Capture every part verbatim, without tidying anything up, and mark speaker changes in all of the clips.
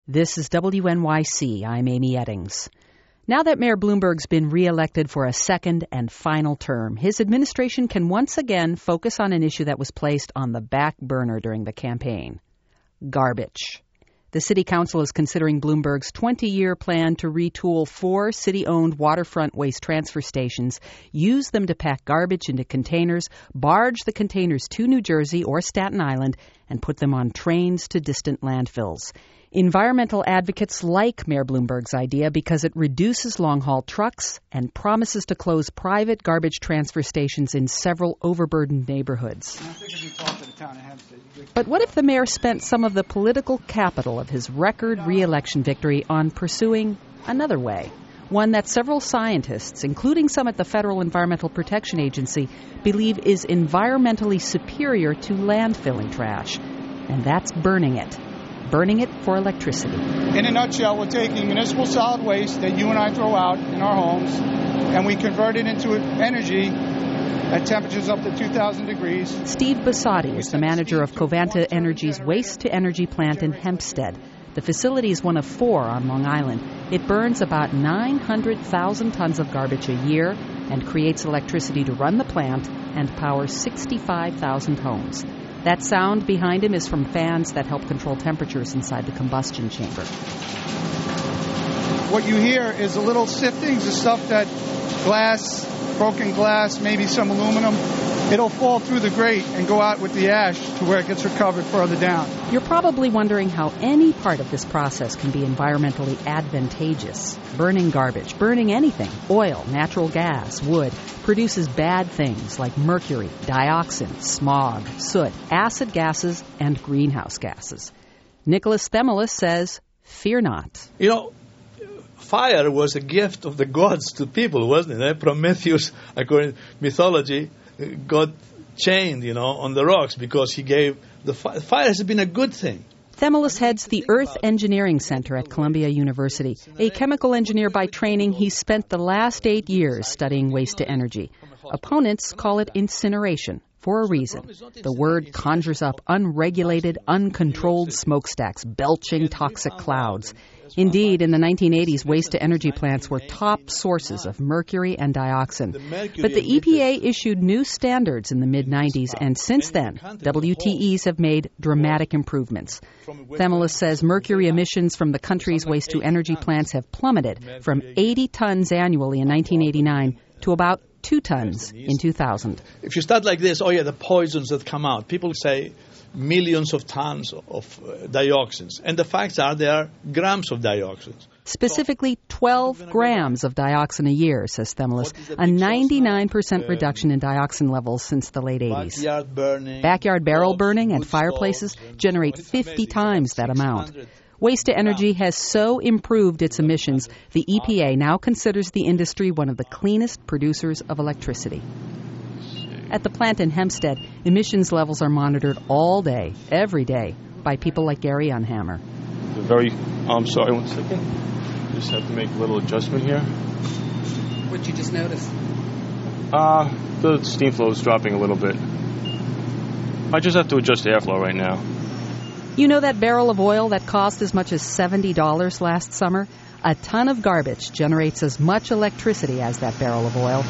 Speaker 1: This is W N Y C. I'm Amy Eddings. Now that Mayor Bloomberg's been reelected for a second and final term, his administration can once again focus on an issue that was placed on the back burner during the campaign: garbage. The City Council is considering Bloomberg's twenty-year plan to retool four city-owned waterfront waste transfer stations, use them to pack garbage into containers, barge the containers to New Jersey or Staten Island, and put them on trains to distant landfills. Environmental advocates like Mayor Bloomberg's idea because it reduces long-haul trucks and promises to close private garbage transfer stations in several overburdened neighborhoods. But what if the mayor spent some of the political capital of his record re-election victory on pursuing another way? One that several scientists, including some at the Federal Environmental Protection Agency, believe is environmentally superior to landfilling trash. And that's burning it. Burning it for electricity.
Speaker 2: In a nutshell, we're taking municipal solid waste that you and I throw out in our homes, and we convert it into energy at temperatures up to two thousand degrees.
Speaker 1: Steve Bassotti is the manager of Covanta Energy's waste-to-energy plant in Hempstead. The facility is one of four on Long Island. It burns about nine hundred thousand tons of garbage a year and creates electricity to run the plant and power sixty-five thousand homes. That sound behind him is from fans that help control temperatures inside the combustion chamber.
Speaker 2: What you hear is a little siftings of stuff that glass, broken glass, maybe some aluminum. It'll fall through the grate and go out with the ash to where it gets recovered further down.
Speaker 1: You're probably wondering how any part of this process can be environmentally advantageous. Burning garbage, burning anything, oil, natural gas, wood, produces bad things like mercury, dioxin, smog, soot, acid gases, and greenhouse gases. Nicholas Themelis says, fear not.
Speaker 3: You know, fire was a gift of the gods to people, wasn't it? Prometheus, according to mythology, got chained, you know, on the rocks because he gave the fire. Fire has been a good thing.
Speaker 1: Themelis heads the Earth Engineering Center at Columbia University. A chemical engineer by training, he spent the last eight years studying waste to energy. Opponents call it incineration for a reason. The word conjures up unregulated, uncontrolled smokestacks, belching toxic clouds. Indeed, in the nineteen eighties, waste-to-energy plants were top sources of mercury and dioxin. But the E P A issued new standards in the mid nineties, and since then, W T Es have made dramatic improvements. Themelis says mercury emissions from the country's waste-to-energy plants have plummeted from eighty tons annually in nineteen eighty-nine to about two tons in two thousand.
Speaker 3: If you start like this, oh yeah, the poisons that come out, people say millions of tons of uh, dioxins. And the facts are there are grams of dioxins.
Speaker 1: Specifically twelve grams of dioxin a year, says Themelis, a ninety-nine percent reduction in dioxin levels since the late eighties.
Speaker 3: Backyard burning,
Speaker 1: Backyard barrel burning and fireplaces generate fifty times that amount. Waste to Energy has so improved its emissions, the E P A now considers the industry one of the cleanest producers of electricity. At the plant in Hempstead, emissions levels are monitored all day, every day, by people like Gary Unhammer.
Speaker 4: Very, I'm sorry, one second. Just have to make a little adjustment here.
Speaker 1: What did you just notice?
Speaker 4: Uh, the steam flow is dropping a little bit. I just have to adjust the airflow right now.
Speaker 1: You know that barrel of oil that cost as much as seventy dollars last summer? A ton of garbage generates as much electricity as that barrel of oil.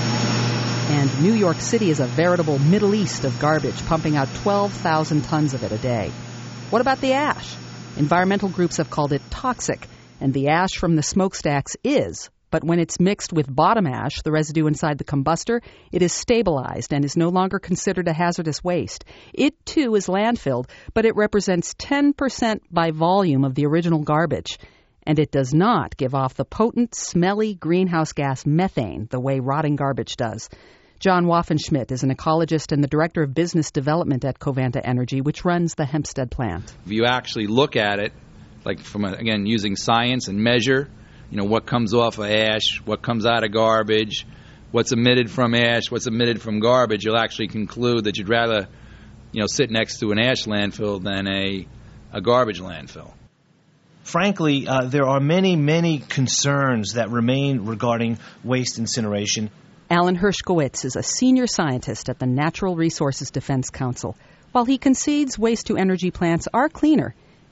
Speaker 1: And New York City is a veritable Middle East of garbage, pumping out twelve thousand tons of it a day. What about the ash? Environmental groups have called it toxic, and the ash from the smokestacks is. But when it's mixed with bottom ash, the residue inside the combustor, it is stabilized and is no longer considered a hazardous waste. It, too, is landfilled, but it represents ten percent by volume of the original garbage. And it does not give off the potent, smelly greenhouse gas methane the way rotting garbage does. John Waffenschmidt is an ecologist and the director of business development at Covanta Energy, which runs the Hempstead plant.
Speaker 5: If you actually look at it, like from, a, again, using science and measure, you know, what comes off of ash, what comes out of garbage, what's emitted from ash, what's emitted from garbage, you'll actually conclude that you'd rather, you know, sit next to an ash landfill than a, a garbage landfill.
Speaker 6: Frankly, uh, there are many, many concerns that remain regarding waste incineration.
Speaker 1: Alan Hershkowitz is a senior scientist at the Natural Resources Defense Council. While he concedes waste-to-energy plants are cleaner,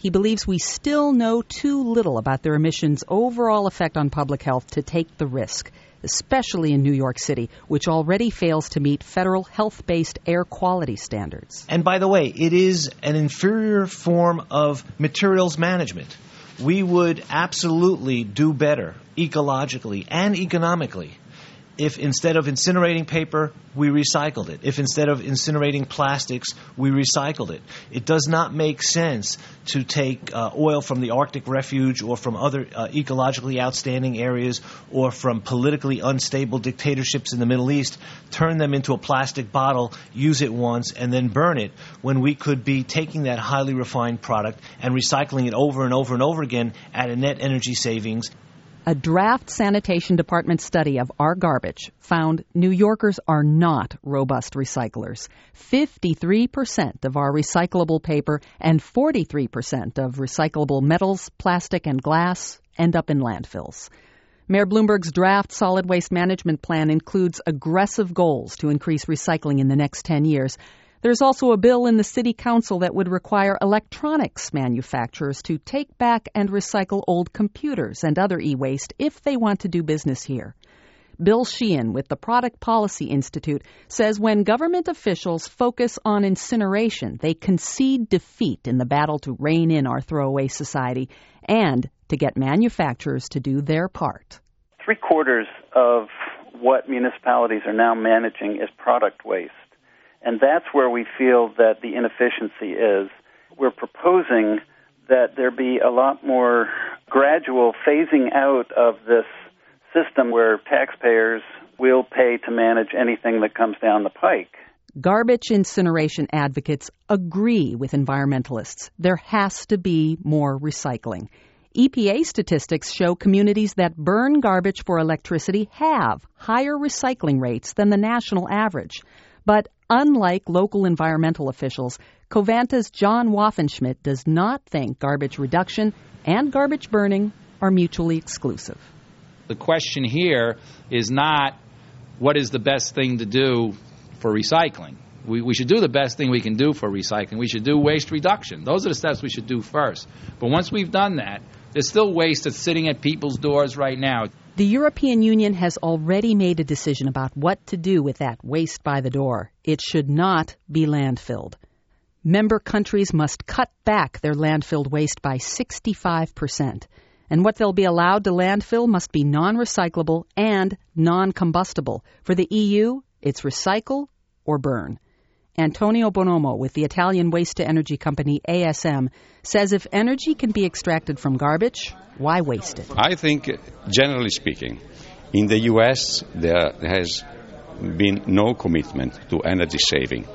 Speaker 1: He believes we still know too little about their emissions' overall effect on public health to take the risk, especially in New York City, which already fails to meet federal health-based air quality standards.
Speaker 6: And by the way, it is an inferior form of materials management. We would absolutely do better ecologically and economically if instead of incinerating paper, we recycled it. If instead of incinerating plastics, we recycled it. It does not make sense to take uh, oil from the Arctic refuge or from other uh, ecologically outstanding areas or from politically unstable dictatorships in the Middle East, turn them into a plastic bottle, use it once, and then burn it, when we could be taking that highly refined product and recycling it over and over and over again at a net energy savings.
Speaker 1: A draft sanitation department study of our garbage found New Yorkers are not robust recyclers. fifty-three percent of our recyclable paper and forty-three percent of recyclable metals, plastic, and glass end up in landfills. Mayor Bloomberg's draft solid waste management plan includes aggressive goals to increase recycling in the next ten years. There's also a bill in the City Council that would require electronics manufacturers to take back and recycle old computers and other e-waste if they want to do business here. Bill Sheehan with the Product Policy Institute says when government officials focus on incineration, they concede defeat in the battle to rein in our throwaway society and to get manufacturers to do their part.
Speaker 7: Three quarters of what municipalities are now managing is product waste. And that's where we feel that the inefficiency is. We're proposing that there be a lot more gradual phasing out of this system where taxpayers will pay to manage anything that comes down the pike.
Speaker 1: Garbage incineration advocates agree with environmentalists. There has to be more recycling. E P A statistics show communities that burn garbage for electricity have higher recycling rates than the national average. But unlike local environmental officials, Covanta's John Waffenschmidt does not think garbage reduction and garbage burning are mutually exclusive.
Speaker 5: The question here is not what is the best thing to do for recycling. We, we should do the best thing we can do for recycling. We should do waste reduction. Those are the steps we should do first. But once we've done that, there's still waste that's sitting at people's doors right now.
Speaker 1: The European Union has already made a decision about what to do with that waste by the door. It should not be landfilled. Member countries must cut back their landfilled waste by sixty-five percent. And what they'll be allowed to landfill must be non-recyclable and non-combustible. For the E U, it's recycle or burn. Antonio Bonomo with the Italian waste-to-energy company A S M says if energy can be extracted from garbage, why waste it?
Speaker 8: I think, generally speaking, in the U S there has been no commitment to energy saving.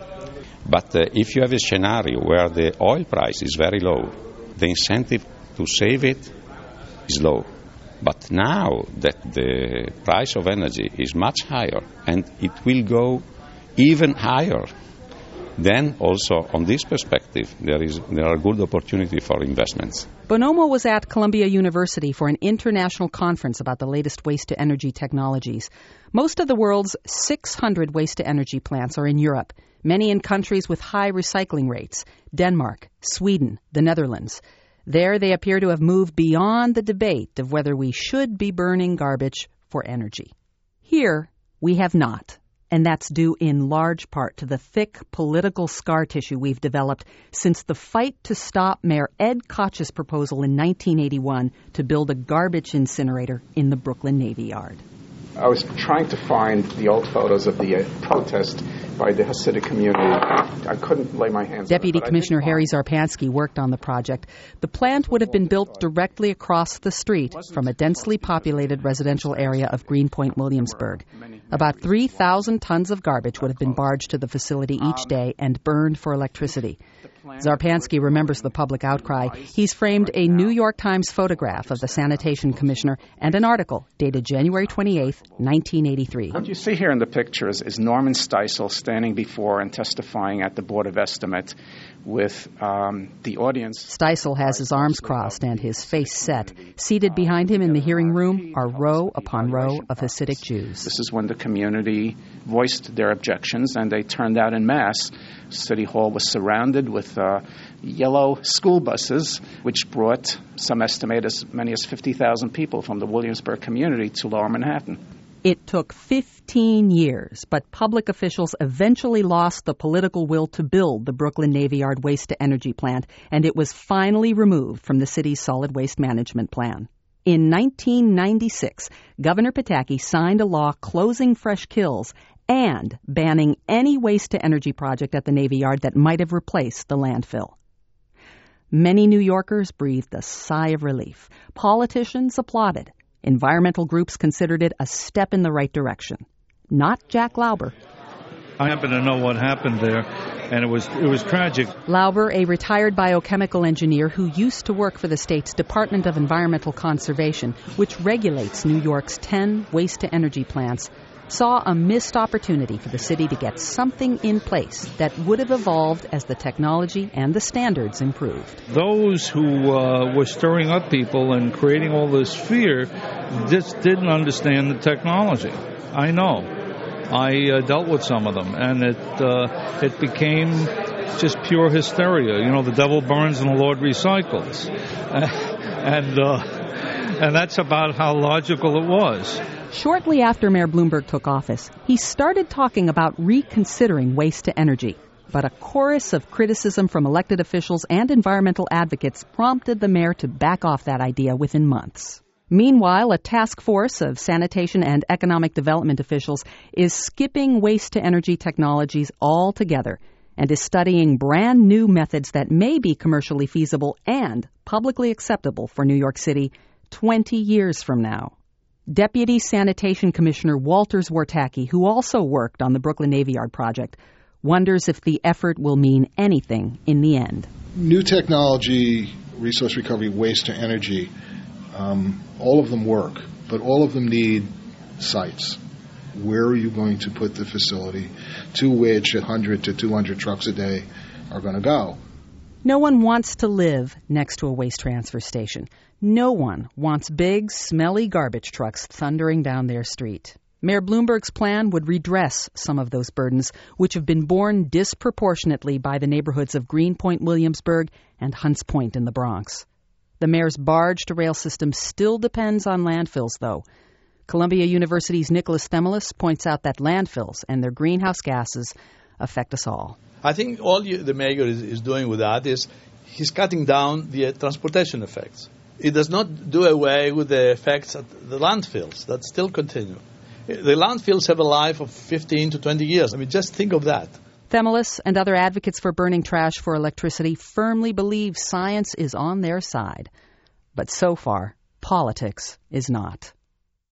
Speaker 8: But uh, if you have a scenario where the oil price is very low, the incentive to save it is low. But now that the price of energy is much higher and it will go even higher, then also on this perspective there is there are good opportunity for investments.
Speaker 1: Bonomo was at Columbia University for an international conference about the latest waste-to-energy technologies. Most of the world's six hundred waste-to-energy plants are in Europe, many in countries with high recycling rates, Denmark, Sweden, the Netherlands. There they appear to have moved beyond the debate of whether we should be burning garbage for energy. Here, we have not. And that's due in large part to the thick political scar tissue we've developed since the fight to stop Mayor Ed Koch's proposal in nineteen eighty-one to build a garbage incinerator in the Brooklyn Navy Yard.
Speaker 9: I was trying to find the old photos of the uh, protest by the Hasidic community. I couldn't lay my hands
Speaker 1: Deputy
Speaker 9: on it.
Speaker 1: Commissioner Harry Zarpansky worked on the project. The plant would have been built directly across the street from a densely populated residential area of Greenpoint, Williamsburg. About three thousand tons of garbage would have been barged to the facility each day and burned for electricity. Zarpansky remembers the public outcry. He's framed a New York Times photograph of the sanitation commissioner and an article dated January twenty-eighth, nineteen eighty-three.
Speaker 9: What you see here in the pictures is Norman Steisel standing before and testifying at the Board of Estimate with um, the audience.
Speaker 1: Steisel has his arms crossed and his face set. Seated behind him in the hearing room are row upon row of Hasidic Jews.
Speaker 9: This is when the community voiced their objections, and they turned out en masse. City Hall was surrounded with uh, yellow school buses, which brought, some estimate, as many as fifty thousand people from the Williamsburg community to Lower Manhattan.
Speaker 1: It took fifteen years, but public officials eventually lost the political will to build the Brooklyn Navy Yard waste-to-energy plant, and it was finally removed from the city's solid waste management plan. In nineteen ninety-six, Governor Pataki signed a law closing Fresh Kills and banning any waste-to-energy project at the Navy Yard that might have replaced the landfill. Many New Yorkers breathed a sigh of relief. Politicians applauded. Environmental groups considered it a step in the right direction. Not Jack Lauber.
Speaker 10: I happen to know what happened there, and it was it was tragic.
Speaker 1: Lauber, a retired biochemical engineer who used to work for the state's Department of Environmental Conservation, which regulates New York's ten waste-to-energy plants, saw a missed opportunity for the city to get something in place that would have evolved as the technology and the standards improved.
Speaker 10: Those who uh, were stirring up people and creating all this fear just didn't understand the technology. I know. I uh, dealt with some of them, and it uh, it became just pure hysteria. You know, the devil burns and the Lord recycles. and uh, and that's about how logical it was.
Speaker 1: Shortly after Mayor Bloomberg took office, he started talking about reconsidering waste-to-energy. But a chorus of criticism from elected officials and environmental advocates prompted the mayor to back off that idea within months. Meanwhile, a task force of sanitation and economic development officials is skipping waste-to-energy technologies altogether and is studying brand new methods that may be commercially feasible and publicly acceptable for New York City twenty years from now. Deputy Sanitation Commissioner Walter Zwartacki, who also worked on the Brooklyn Navy Yard project, wonders if the effort will mean anything in the end.
Speaker 11: New technology, resource recovery, waste to energy, um, all of them work, but all of them need sites. Where are you going to put the facility to which one hundred to two hundred trucks a day are going to go?
Speaker 1: No one wants to live next to a waste transfer station. No one wants big, smelly garbage trucks thundering down their street. Mayor Bloomberg's plan would redress some of those burdens, which have been borne disproportionately by the neighborhoods of Greenpoint, Williamsburg, and Hunts Point in the Bronx. The mayor's barge-to-rail system still depends on landfills, though. Columbia University's Nicholas Themelis points out that landfills and their greenhouse gases affect us all.
Speaker 3: I think all you, the mayor is, is doing with that is he's cutting down the uh, transportation effects. It does not do away with the effects at the landfills that still continue. The landfills have a life of fifteen to twenty years. I mean, just think of that.
Speaker 1: Themelis and other advocates for burning trash for electricity firmly believe science is on their side. But so far, politics is not.